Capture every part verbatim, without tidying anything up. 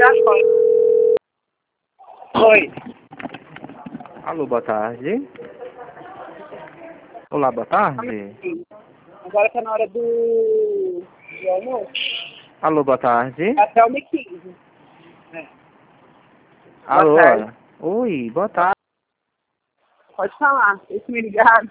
Mirassol. Oi. Alô, boa tarde. Olá, boa tarde. Agora tá na hora do, do almoço. Alô, boa tarde. Até uma e quinze. É. Alô. Boa tarde. Oi, boa tarde. Pode falar. Esse me ligaram.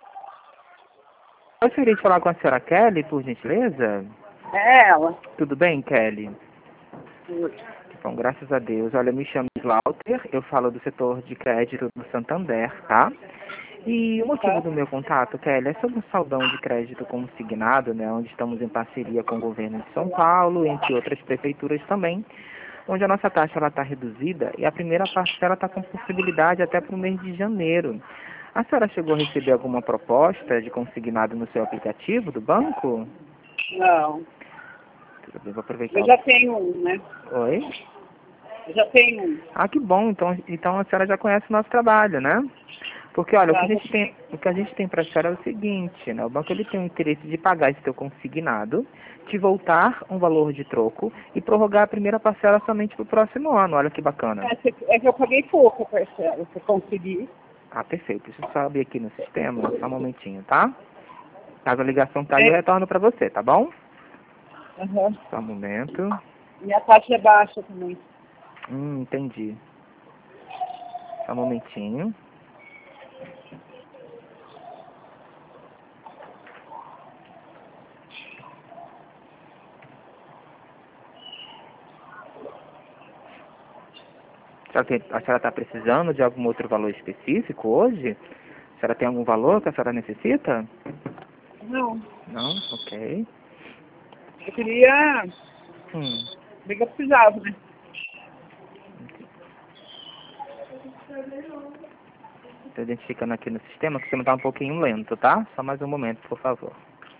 Eu gostaria de falar com a senhora Kelly, por gentileza. É ela. Tudo bem, Kelly? Bom, graças a Deus. Olha, eu me chamo Slaughter, eu falo do setor de crédito do Santander, tá? E o motivo do meu contato, Kelly, é sobre um saldão de crédito consignado, né, onde estamos em parceria com o governo de São Paulo, entre outras prefeituras também, onde a nossa taxa está reduzida e a primeira parcela está com possibilidade até para o mês de janeiro. A senhora chegou a receber alguma proposta de consignado no seu aplicativo do banco? Não. Tudo bem, vou aproveitar. Eu já tenho um, né? Oi? Eu já tenho um. Ah, que bom. Então, então a senhora já conhece o nosso trabalho, né? Porque, olha, o que a gente tem, o que a gente tem para a senhora é o seguinte, né? O banco ele tem o interesse de pagar esse teu consignado, te voltar um valor de troco e prorrogar a primeira parcela somente para o próximo ano. Olha que bacana. É, é que eu paguei pouco a parcela. Se eu conseguir. Ah, perfeito. Deixa eu só abrir aqui no sistema, só um momentinho, tá? Caso a ligação caia, eu É. retorno para você, tá bom? Uhum. Só um momento. Minha taxa é baixa também. Hum, entendi. Só um momentinho. A senhora tem- a senhora está precisando de algum outro valor específico hoje? A senhora tem algum valor que a senhora necessita? Não. Não? Ok. Eu queria. Hum. Bem que eu precisava, né? Estou identificando aqui no sistema, que o sistema está um pouquinho lento, tá? Só mais um momento, por favor.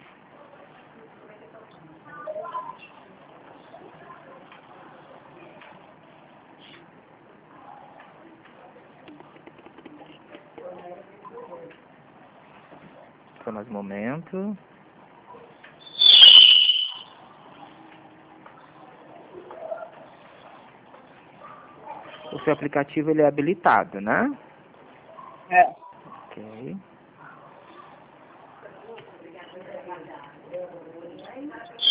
Só mais um momento. O seu aplicativo ele é habilitado, né? É. Ok.